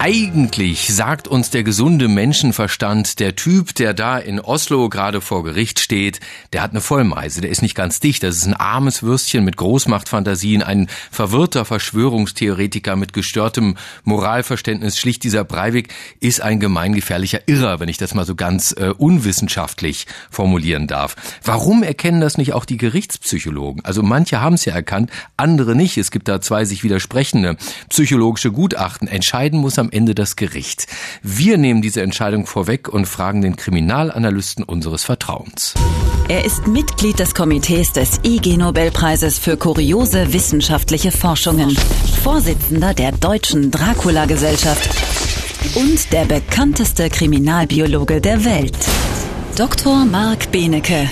Eigentlich sagt uns der gesunde Menschenverstand, der Typ, der da in Oslo gerade vor Gericht steht, der hat eine Vollmeise, der ist nicht ganz dicht, das ist ein armes Würstchen mit Großmachtfantasien, ein verwirrter Verschwörungstheoretiker mit gestörtem Moralverständnis. Schlicht dieser Breivik ist ein gemeingefährlicher Irrer, wenn ich das mal so ganz unwissenschaftlich formulieren darf. Warum erkennen das nicht auch die Gerichtspsychologen? Also manche haben es ja erkannt, andere nicht. Es gibt da zwei sich widersprechende psychologische Gutachten. Entscheiden muss am Ende das Gericht. Wir nehmen diese Entscheidung vorweg und fragen den Kriminalanalysten unseres Vertrauens. Er ist Mitglied des Komitees des IG-Nobelpreises für kuriose wissenschaftliche Forschungen, Vorsitzender der Deutschen Dracula-Gesellschaft und der bekannteste Kriminalbiologe der Welt, Dr. Marc Benecke.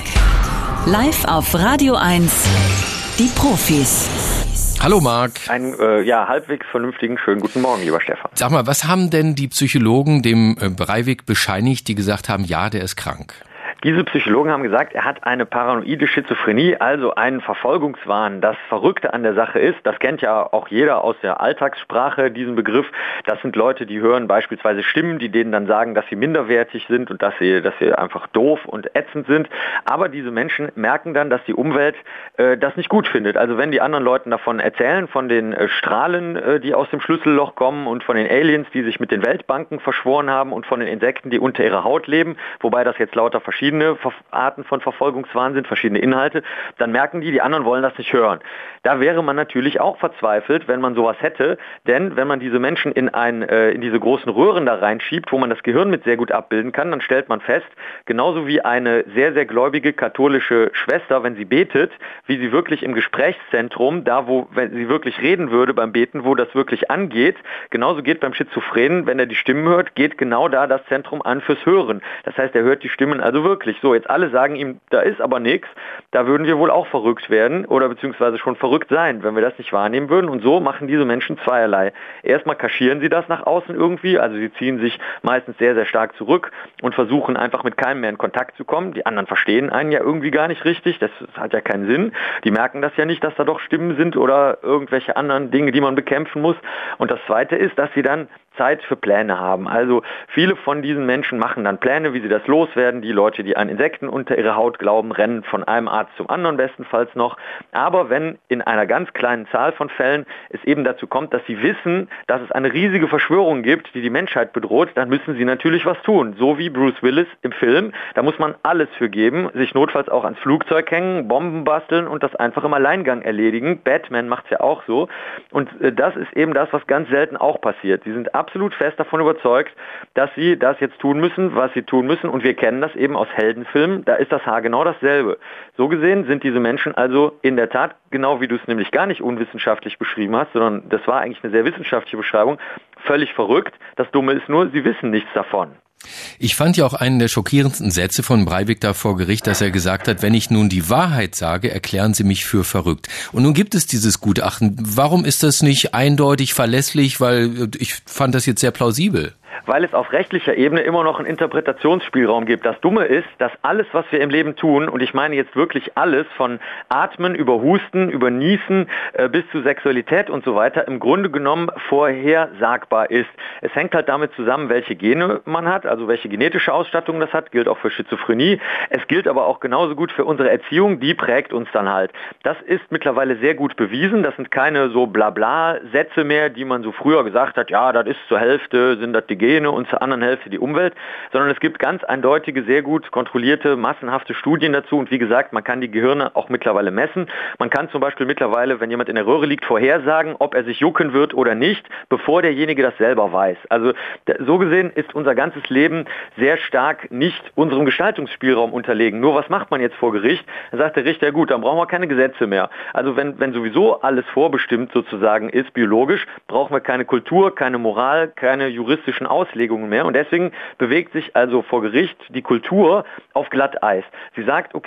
Live auf Radio 1, die Profis. Hallo Marc. Einen halbwegs vernünftigen, schönen guten Morgen, lieber Stefan. Sag mal, was haben denn die Psychologen dem Breivik bescheinigt, die gesagt haben, ja, der ist krank? Diese Psychologen haben gesagt, er hat eine paranoide Schizophrenie, also einen Verfolgungswahn. Das Verrückte an der Sache ist, das kennt ja auch jeder aus der Alltagssprache, diesen Begriff. Das sind Leute, die hören beispielsweise Stimmen, die denen dann sagen, dass sie minderwertig sind und dass sie einfach doof und ätzend sind. Aber diese Menschen merken dann, dass die Umwelt das nicht gut findet. Also wenn die anderen Leuten davon erzählen, von den Strahlen, die aus dem Schlüsselloch kommen und von den Aliens, die sich mit den Weltbanken verschworen haben und von den Insekten, die unter ihrer Haut leben, wobei das jetzt lauter verschiedene Arten von Verfolgungswahn sind, verschiedene Inhalte, dann merken die anderen wollen das nicht hören. Da wäre man natürlich auch verzweifelt, wenn man sowas hätte, denn wenn man diese Menschen in diese großen Röhren da reinschiebt, wo man das Gehirn mit sehr gut abbilden kann, dann stellt man fest, genauso wie eine sehr, sehr gläubige katholische Schwester, wenn sie betet, wie sie wirklich im Gesprächszentrum, wenn sie wirklich reden würde beim Beten, wo das wirklich angeht, genauso geht beim Schizophrenen, wenn er die Stimmen hört, geht genau da das Zentrum an fürs Hören. Das heißt, er hört die Stimmen also wirklich. So, jetzt alle sagen ihm, da ist aber nichts, da würden wir wohl auch verrückt werden oder beziehungsweise schon verrückt sein, wenn wir das nicht wahrnehmen würden. Und so machen diese Menschen zweierlei. Erstmal kaschieren sie das nach außen irgendwie, also sie ziehen sich meistens sehr, sehr stark zurück und versuchen einfach mit keinem mehr in Kontakt zu kommen. Die anderen verstehen einen ja irgendwie gar nicht richtig, das hat ja keinen Sinn. Die merken das ja nicht, dass da doch Stimmen sind oder irgendwelche anderen Dinge, die man bekämpfen muss. Und das Zweite ist, dass sie dann Zeit für Pläne haben. Also viele von diesen Menschen machen dann Pläne, wie sie das loswerden. Die Leute, die an Insekten unter ihre Haut glauben, rennen von einem Arzt zum anderen bestenfalls noch. Aber wenn in einer ganz kleinen Zahl von Fällen es eben dazu kommt, dass sie wissen, dass es eine riesige Verschwörung gibt, die die Menschheit bedroht, dann müssen sie natürlich was tun. So wie Bruce Willis im Film. Da muss man alles für geben, sich notfalls auch ans Flugzeug hängen, Bomben basteln und das einfach im Alleingang erledigen. Batman macht es ja auch so. Und das ist eben das, was ganz selten auch passiert. Sie sind absolut fest davon überzeugt, dass sie das jetzt tun müssen, was sie tun müssen. Und wir kennen das eben aus Heldenfilmen. Da ist das haargenau dasselbe. So gesehen sind diese Menschen also in der Tat, genau wie du es nämlich gar nicht unwissenschaftlich beschrieben hast, sondern das war eigentlich eine sehr wissenschaftliche Beschreibung, völlig verrückt. Das Dumme ist nur, sie wissen nichts davon. Ich fand ja auch einen der schockierendsten Sätze von Breivik da vor Gericht, dass er gesagt hat, wenn ich nun die Wahrheit sage, erklären Sie mich für verrückt. Und nun gibt es dieses Gutachten. Warum ist das nicht eindeutig verlässlich? Weil ich fand das jetzt sehr plausibel. Weil es auf rechtlicher Ebene immer noch einen Interpretationsspielraum gibt. Das Dumme ist, dass alles, was wir im Leben tun, und ich meine jetzt wirklich alles, von Atmen über Husten, über Niesen bis zu Sexualität und so weiter, im Grunde genommen vorhersagbar ist. Es hängt halt damit zusammen, welche Gene man hat, also welche genetische Ausstattung das hat, gilt auch für Schizophrenie. Es gilt aber auch genauso gut für unsere Erziehung, die prägt uns dann halt. Das ist mittlerweile sehr gut bewiesen. Das sind keine so Blabla-Sätze mehr, die man so früher gesagt hat, ja, das ist zur Hälfte, sind das die Gene und zur anderen Hälfte die Umwelt, sondern es gibt ganz eindeutige, sehr gut kontrollierte, massenhafte Studien dazu und wie gesagt, man kann die Gehirne auch mittlerweile messen. Man kann zum Beispiel mittlerweile, wenn jemand in der Röhre liegt, vorhersagen, ob er sich jucken wird oder nicht, bevor derjenige das selber weiß. Also so gesehen ist unser ganzes Leben sehr stark nicht unserem Gestaltungsspielraum unterlegen. Nur was macht man jetzt vor Gericht? Dann sagt der Richter, gut, dann brauchen wir keine Gesetze mehr. Also wenn sowieso alles vorbestimmt sozusagen ist, biologisch, brauchen wir keine Kultur, keine Moral, keine juristischen Auslegungen mehr und deswegen bewegt sich also vor Gericht die Kultur auf Glatteis. Sie sagt, okay,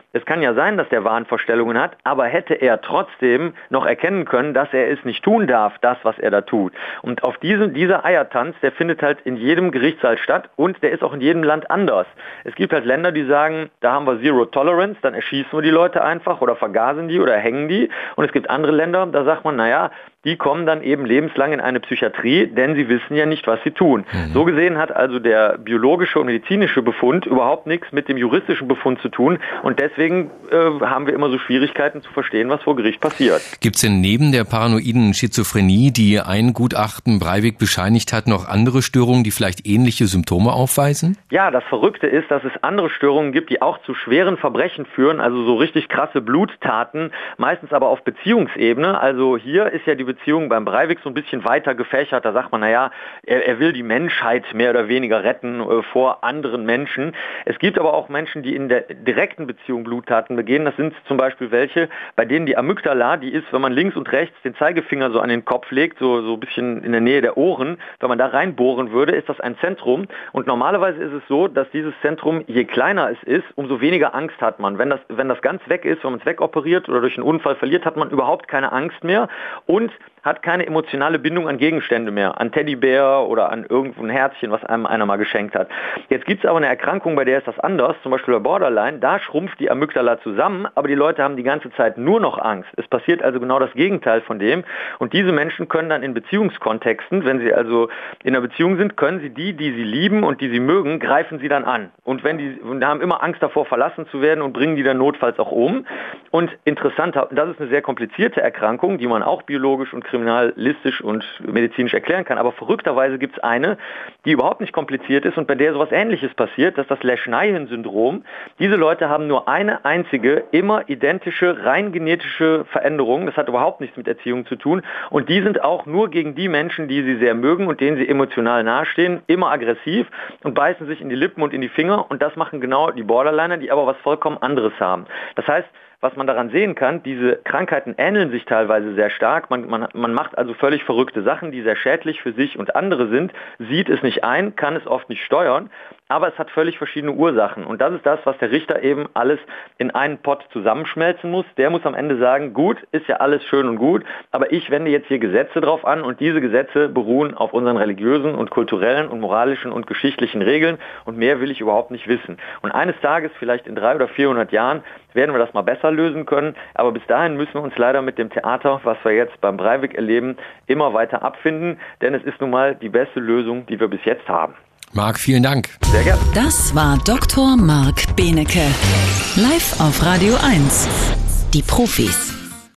es kann ja sein, dass der Wahnvorstellungen hat, aber hätte er trotzdem noch erkennen können, dass er es nicht tun darf, das, was er da tut. Und auf dieser Eiertanz, der findet halt in jedem Gerichtssaal statt und der ist auch in jedem Land anders. Es gibt halt Länder, die sagen, da haben wir Zero Tolerance, dann erschießen wir die Leute einfach oder vergasen die oder hängen die. Und es gibt andere Länder, da sagt man, naja, die kommen dann eben lebenslang in eine Psychiatrie, denn sie wissen ja nicht, was sie tun. So gesehen hat also der biologische und medizinische Befund überhaupt nichts mit dem juristischen Befund zu tun und deswegen haben wir immer so Schwierigkeiten zu verstehen, was vor Gericht passiert. Gibt es denn neben der paranoiden Schizophrenie, die ein Gutachten Breivik bescheinigt hat, noch andere Störungen, die vielleicht ähnliche Symptome aufweisen? Ja, das Verrückte ist, dass es andere Störungen gibt, die auch zu schweren Verbrechen führen, also so richtig krasse Bluttaten, meistens aber auf Beziehungsebene. Also hier ist ja die Beziehung beim Breivik so ein bisschen weiter gefächert. Da sagt man, naja, er will die Menschheit mehr oder weniger retten vor anderen Menschen. Es gibt aber auch Menschen, die in der direkten Beziehung Bluttaten begehen. Das sind zum Beispiel welche, bei denen die Amygdala, die ist, wenn man links und rechts den Zeigefinger so an den Kopf legt, so ein bisschen in der Nähe der Ohren, wenn man da reinbohren würde, ist das ein Zentrum. Und normalerweise ist es so, dass dieses Zentrum, je kleiner es ist, umso weniger Angst hat man. Wenn das ganz weg ist, wenn man es wegoperiert oder durch einen Unfall verliert, hat man überhaupt keine Angst mehr und hat keine emotionale Bindung an Gegenstände mehr, an Teddybär oder an irgendwo ein Herzchen, was einem einer mal geschenkt hat. Jetzt gibt es aber eine Erkrankung, bei der ist das anders, zum Beispiel bei Borderline, da schrumpft die Amygdala zusammen, aber die Leute haben die ganze Zeit nur noch Angst. Es passiert also genau das Gegenteil von dem und diese Menschen können dann in Beziehungskontexten, wenn sie also in einer Beziehung sind, können sie die sie lieben und die sie mögen, greifen sie dann an. Und und haben immer Angst davor, verlassen zu werden und bringen die dann notfalls auch um. Und interessant, das ist eine sehr komplizierte Erkrankung, die man auch biologisch und kriminalistisch und medizinisch erklären kann. Aber verrückterweise gibt es eine, die überhaupt nicht kompliziert ist und bei der sowas Ähnliches passiert, das ist das Lesch-Nyhan-Syndrom. Diese Leute haben nur eine einzige, immer identische, rein genetische Veränderung. Das hat überhaupt nichts mit Erziehung zu tun. Und die sind auch nur gegen die Menschen, die sie sehr mögen und denen sie emotional nahestehen, immer aggressiv und beißen sich in die Lippen und in die Finger. Und das machen genau die Borderliner, die aber was vollkommen anderes haben. Das heißt, was man daran sehen kann, diese Krankheiten ähneln sich teilweise sehr stark. Man macht also völlig verrückte Sachen, die sehr schädlich für sich und andere sind, sieht es nicht ein, kann es oft nicht steuern, aber es hat völlig verschiedene Ursachen. Und das ist das, was der Richter eben alles in einen Pott zusammenschmelzen muss. Der muss am Ende sagen, gut, ist ja alles schön und gut, aber ich wende jetzt hier Gesetze drauf an und diese Gesetze beruhen auf unseren religiösen und kulturellen und moralischen und geschichtlichen Regeln und mehr will ich überhaupt nicht wissen. Und eines Tages, vielleicht in 300 oder 400 Jahren, werden wir das mal besser lösen können, aber bis dahin müssen wir uns leider mit dem Theater, was wir jetzt beim Breivik erleben, immer weiter abfinden, denn es ist nun mal die beste Lösung, die wir bis jetzt haben. Marc, vielen Dank. Sehr gerne. Das war Dr. Marc Benecke. Live auf Radio 1. Die Profis.